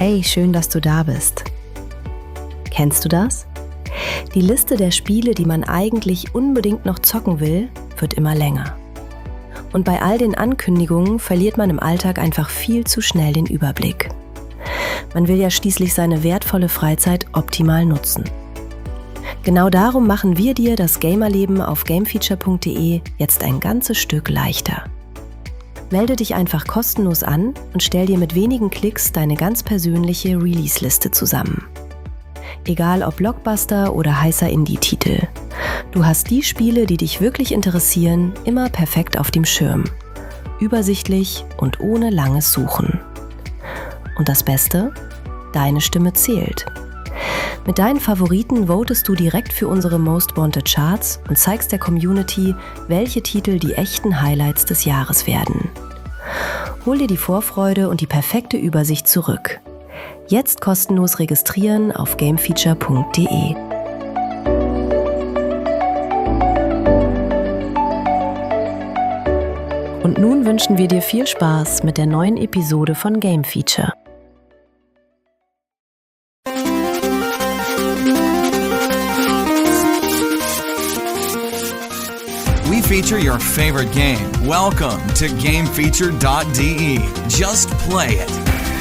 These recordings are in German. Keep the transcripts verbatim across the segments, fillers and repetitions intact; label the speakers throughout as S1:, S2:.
S1: Hey, schön, dass du da bist. Kennst du das? Die Liste der Spiele, die man eigentlich unbedingt noch zocken will, wird immer länger. Und bei all den Ankündigungen verliert man im Alltag einfach viel zu schnell den Überblick. Man will ja schließlich seine wertvolle Freizeit optimal nutzen. Genau darum machen wir dir das Gamerleben auf gamefeature punkt de jetzt ein ganzes Stück leichter. Melde dich einfach kostenlos an und stell dir mit wenigen Klicks deine ganz persönliche Release-Liste zusammen. Egal ob Blockbuster oder heißer Indie-Titel. Du hast die Spiele, die dich wirklich interessieren, immer perfekt auf dem Schirm. Übersichtlich und ohne langes Suchen. Und das Beste? Deine Stimme zählt. Mit deinen Favoriten votest du direkt für unsere Most Wanted Charts und zeigst der Community, welche Titel die echten Highlights des Jahres werden. Hol dir die Vorfreude und die perfekte Übersicht zurück. Jetzt kostenlos registrieren auf gamefeature punkt de. Und nun wünschen wir dir viel Spaß mit der neuen Episode von Game Feature.
S2: We feature your favorite game. Welcome to game feature dot de. Just play it.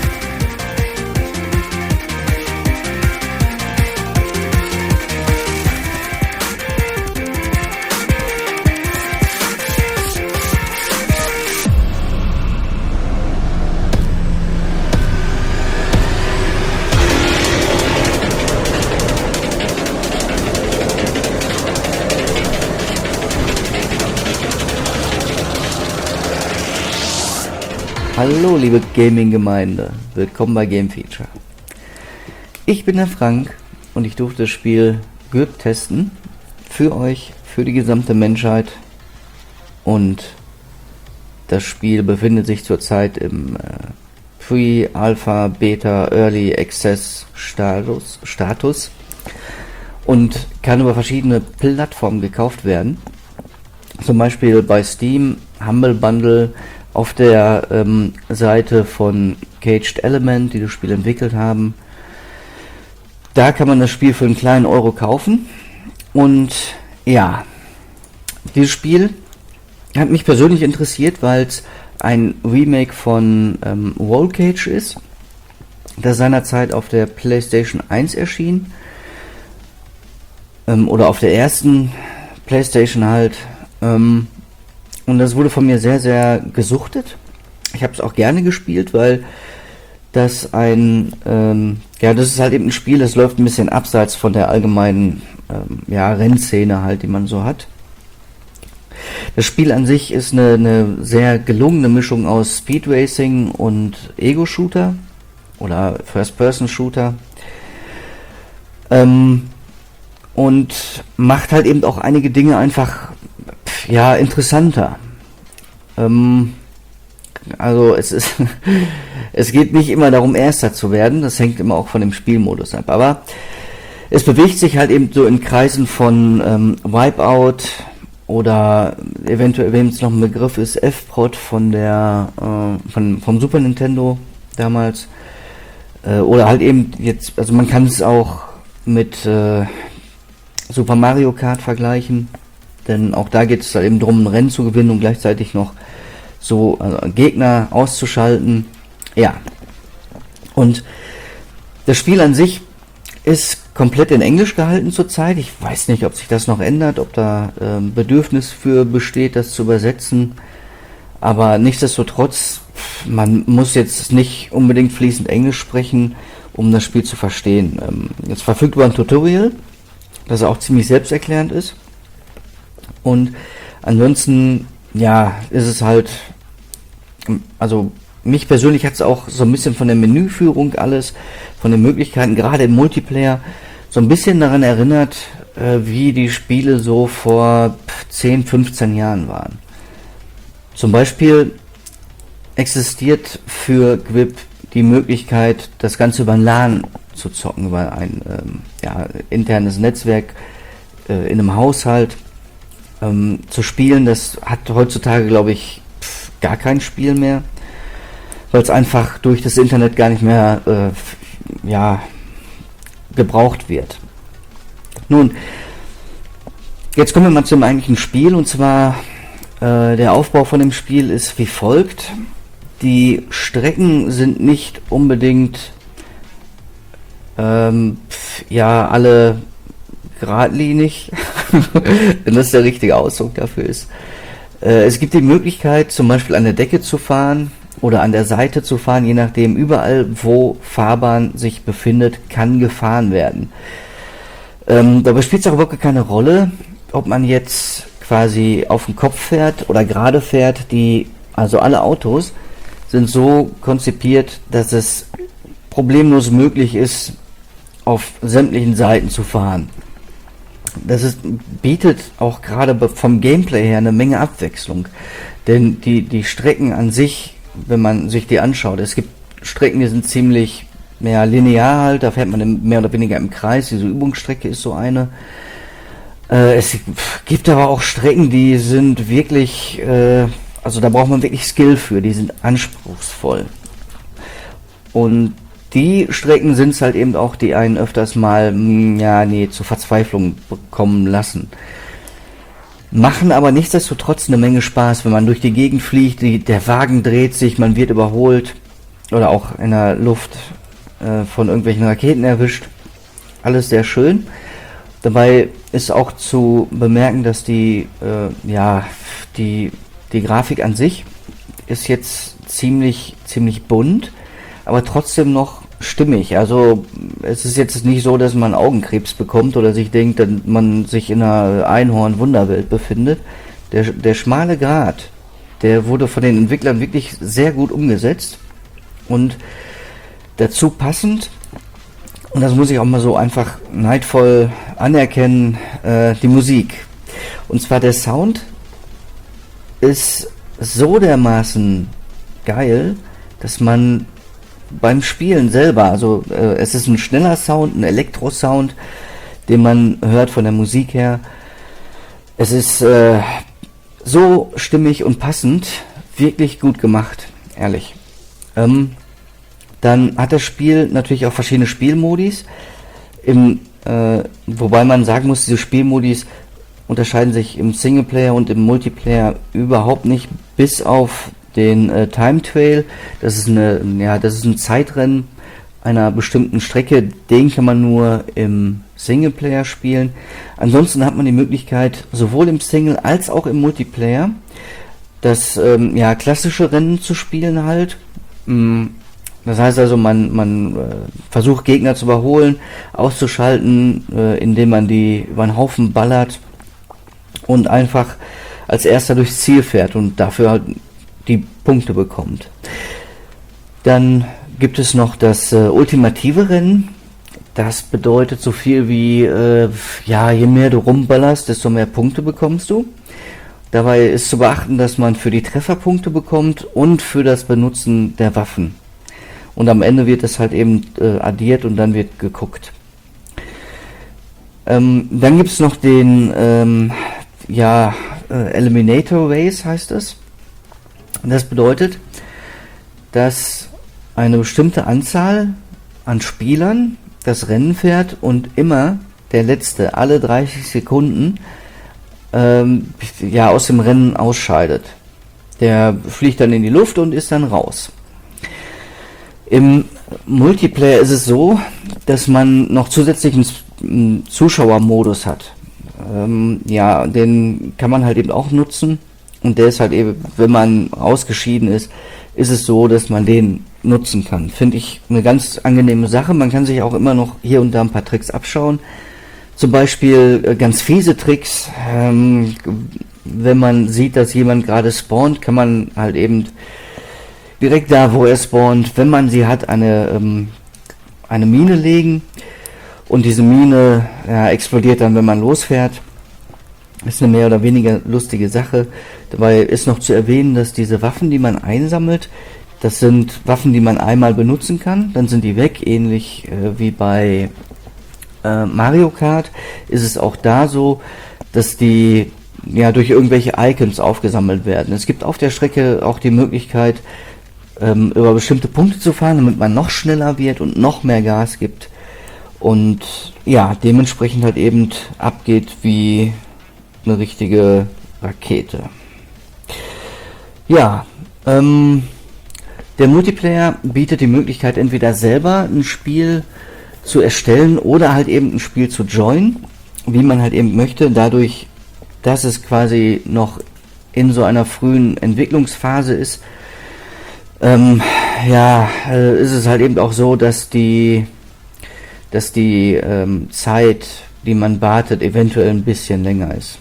S3: Hallo liebe Gaming-Gemeinde, willkommen bei Game Feature. Ich bin der Frank und ich durfte das Spiel G Y P testen, für euch, für die gesamte Menschheit, und das Spiel befindet sich zurzeit im äh, Pre, Alpha, Beta, Early Access Status, Status und kann über verschiedene Plattformen gekauft werden, zum Beispiel bei Steam, Humble Bundle, auf der ähm, Seite von Caged Element, die das Spiel entwickelt haben. Da kann man das Spiel für einen kleinen Euro kaufen. Und ja, dieses Spiel hat mich persönlich interessiert, weil es ein Remake von ähm, Roll Cage ist, das seinerzeit auf der PlayStation eins erschien. Ähm, oder auf der ersten PlayStation halt. Ähm, Und das wurde von mir sehr, sehr gesuchtet. Ich habe es auch gerne gespielt, weil das ein, ähm, ja, das ist halt eben ein Spiel, das läuft ein bisschen abseits von der allgemeinen, ähm, ja, Rennszene halt, die man so hat. Das Spiel an sich ist eine, eine sehr gelungene Mischung aus Speed Racing und Ego-Shooter oder First-Person-Shooter. Ähm, und macht halt eben auch einige Dinge einfach, ja, interessanter. Ähm, also es ist, es geht nicht immer darum, Erster zu werden. Das hängt immer auch von dem Spielmodus ab. Aber es bewegt sich halt eben so in Kreisen von ähm, Wipeout oder eventuell, wem es noch ein Begriff ist, F-Prod von der äh, von vom Super Nintendo damals. Äh, oder halt eben jetzt, also man kann es auch mit äh, Super Mario Kart vergleichen. Denn auch da geht es halt eben darum, ein Rennen zu gewinnen und gleichzeitig noch so also Gegner auszuschalten. Ja. Und das Spiel an sich ist komplett in Englisch gehalten zurzeit. Ich weiß nicht, ob sich das noch ändert, ob da äh, Bedürfnis für besteht, das zu übersetzen. Aber nichtsdestotrotz, man muss jetzt nicht unbedingt fließend Englisch sprechen, um das Spiel zu verstehen. Ähm, jetzt verfügt über ein Tutorial, das auch ziemlich selbsterklärend ist. Und ansonsten, ja, ist es halt, also mich persönlich hat es auch so ein bisschen von der Menüführung alles, von den Möglichkeiten, gerade im Multiplayer, so ein bisschen daran erinnert, äh, wie die Spiele so vor zehn, fünfzehn Jahren waren. Zum Beispiel existiert für G Y P die Möglichkeit, das Ganze über LAN zu zocken, über ein ähm, ja, internes Netzwerk äh, in einem Haushalt. Ähm, zu spielen, das hat heutzutage, glaube ich, pf, gar kein Spiel mehr. weil es einfach durch das Internet gar nicht mehr äh, ja, gebraucht wird. Nun, jetzt kommen wir mal zum eigentlichen Spiel, und zwar äh, der Aufbau von dem Spiel ist wie folgt. Die Strecken sind nicht unbedingt ähm, ja alle geradlinig, wenn das der richtige Ausdruck dafür ist. Äh, es gibt die Möglichkeit, zum Beispiel an der Decke zu fahren oder an der Seite zu fahren, je nachdem. Überall, wo Fahrbahn sich befindet, kann gefahren werden. Ähm, dabei spielt es auch wirklich keine Rolle, ob man jetzt quasi auf dem Kopf fährt oder gerade fährt. Die, also alle Autos sind so konzipiert, dass es problemlos möglich ist, auf sämtlichen Seiten zu fahren. Das ist, bietet auch gerade vom Gameplay her eine Menge Abwechslung. Denn die, die Strecken an sich, wenn man sich die anschaut, es gibt Strecken, die sind ziemlich mehr linear halt, da fährt man mehr oder weniger im Kreis, diese Übungsstrecke ist so eine. Äh, es gibt aber auch Strecken, die sind wirklich, äh, also da braucht man wirklich Skill für, die sind anspruchsvoll. Und die Strecken sind es halt eben auch, die einen öfters mal, ja, nee, zur Verzweiflung bekommen lassen. Machen aber nichtsdestotrotz eine Menge Spaß, wenn man durch die Gegend fliegt, die, der Wagen dreht sich, man wird überholt oder auch in der Luft äh, von irgendwelchen Raketen erwischt. Alles sehr schön. Dabei ist auch zu bemerken, dass die, äh, ja, die, die Grafik an sich ist jetzt ziemlich, ziemlich bunt, aber trotzdem noch stimmig. Also es ist jetzt nicht so, dass man Augenkrebs bekommt oder sich denkt, dass man sich in einer Einhorn-Wunderwelt befindet. Der, der schmale Grat, der wurde von den Entwicklern wirklich sehr gut umgesetzt und dazu passend, und das muss ich auch mal so einfach neidvoll anerkennen, äh, die Musik. Und zwar der Sound ist so dermaßen geil, dass man beim Spielen selber, also äh, es ist ein schneller Sound, ein Elektro-Sound, den man hört von der Musik her. Es ist äh, so stimmig und passend, wirklich gut gemacht, ehrlich. Ähm, dann hat das Spiel natürlich auch verschiedene Spielmodis, im, äh, wobei man sagen muss, diese Spielmodis unterscheiden sich im Singleplayer und im Multiplayer überhaupt nicht, bis auf den äh, Time Trail. Das ist eine, ja, das ist ein Zeitrennen einer bestimmten Strecke, den kann man nur im Singleplayer spielen. Ansonsten hat man die Möglichkeit, sowohl im Single als auch im Multiplayer das ähm, ja, klassische Rennen zu spielen halt. Das heißt also, man, man äh, versucht Gegner zu überholen, auszuschalten, äh, indem man die über einen Haufen ballert und einfach als erster durchs Ziel fährt und dafür halt die Punkte bekommt. Dann gibt es noch das äh, ultimative Rennen. Das bedeutet so viel wie, äh, ja, je mehr du rumballerst, desto mehr Punkte bekommst du. Dabei ist zu beachten, dass man für die Trefferpunkte bekommt und für das Benutzen der Waffen. Und am Ende wird es halt eben äh, addiert und dann wird geguckt. Ähm, dann gibt es noch den ähm, ja, äh, Eliminator Race heißt es. Das bedeutet, dass eine bestimmte Anzahl an Spielern das Rennen fährt und immer der Letzte alle dreißig Sekunden ähm, ja, aus dem Rennen ausscheidet. Der fliegt dann in die Luft und ist dann raus. Im Multiplayer ist es so, dass man noch zusätzlichen Zuschauermodus hat. Ähm, ja, den kann man halt eben auch nutzen. Und der ist halt eben, wenn man ausgeschieden ist, ist es so, dass man den nutzen kann. Finde ich eine ganz angenehme Sache. Man kann sich auch immer noch hier und da ein paar Tricks abschauen. Zum Beispiel äh, ganz fiese Tricks. Ähm, wenn man sieht, dass jemand gerade spawnt, kann man halt eben direkt da, wo er spawnt, wenn man sie hat, eine, ähm, eine Mine legen. Und diese Mine ja, explodiert dann, wenn man losfährt. Ist eine mehr oder weniger lustige Sache. Dabei ist noch zu erwähnen, dass diese Waffen, die man einsammelt, das sind Waffen, die man einmal benutzen kann, dann sind die weg, ähnlich äh, wie bei äh, Mario Kart ist es auch da so, dass die ja durch irgendwelche Icons aufgesammelt werden. Es gibt auf der Strecke auch die Möglichkeit, ähm, über bestimmte Punkte zu fahren, damit man noch schneller wird und noch mehr Gas gibt. Und ja, dementsprechend halt eben abgeht wie eine richtige Rakete. Ja, ähm, der Multiplayer bietet die Möglichkeit, entweder selber ein Spiel zu erstellen oder halt eben ein Spiel zu joinen, wie man halt eben möchte. Dadurch, dass es quasi noch in so einer frühen Entwicklungsphase ist, ähm, ja, äh, ist es halt eben auch so, dass die, dass die ähm, Zeit, die man wartet, eventuell ein bisschen länger ist.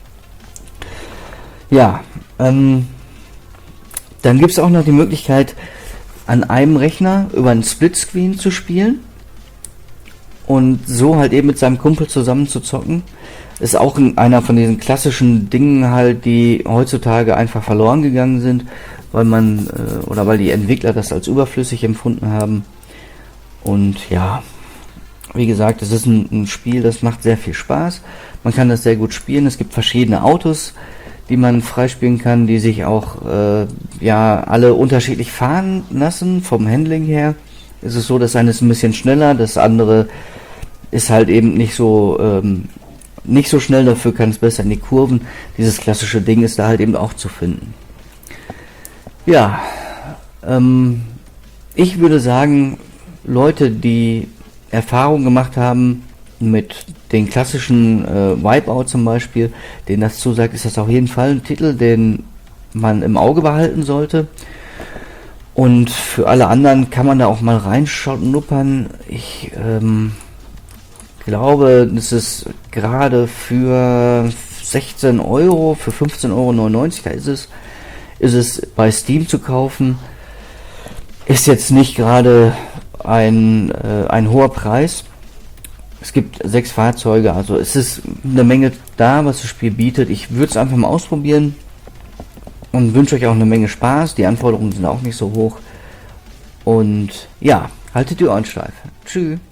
S3: Ja, ähm, dann gibt es auch noch die Möglichkeit, an einem Rechner über einen Splitscreen zu spielen und so halt eben mit seinem Kumpel zusammen zu zocken. Ist auch einer von diesen klassischen Dingen halt, die heutzutage einfach verloren gegangen sind, weil man äh, oder weil die Entwickler das als überflüssig empfunden haben. Und ja, wie gesagt, es ist ein, ein Spiel, das macht sehr viel Spaß. Man kann das sehr gut spielen. Es gibt verschiedene Autos, die man freispielen kann, die sich auch äh, ja alle unterschiedlich fahren lassen. Vom Handling her ist es so, das eine ist ein bisschen schneller, das andere ist halt eben nicht so ähm, nicht so schnell, dafür kann es besser in die Kurven. Dieses klassische Ding ist da halt eben auch zu finden. Ja, ähm, ich würde sagen, Leute, die Erfahrung gemacht haben mit den klassischen äh, Wipeout zum Beispiel, denen das zusagt, ist das auf jeden Fall ein Titel, den man im Auge behalten sollte. Und für alle anderen kann man da auch mal reinschnuppern. Ich ähm, glaube, das ist gerade für sechzehn Euro, für fünfzehn Euro neunundneunzig, da ist es, ist es bei Steam zu kaufen. Ist jetzt nicht gerade ein, äh, ein hoher Preis. Es gibt sechs Fahrzeuge, also es ist eine Menge da, was das Spiel bietet. Ich würde es einfach mal ausprobieren und wünsche euch auch eine Menge Spaß. Die Anforderungen sind auch nicht so hoch. Und ja, haltet die Ohren steif. Tschüss.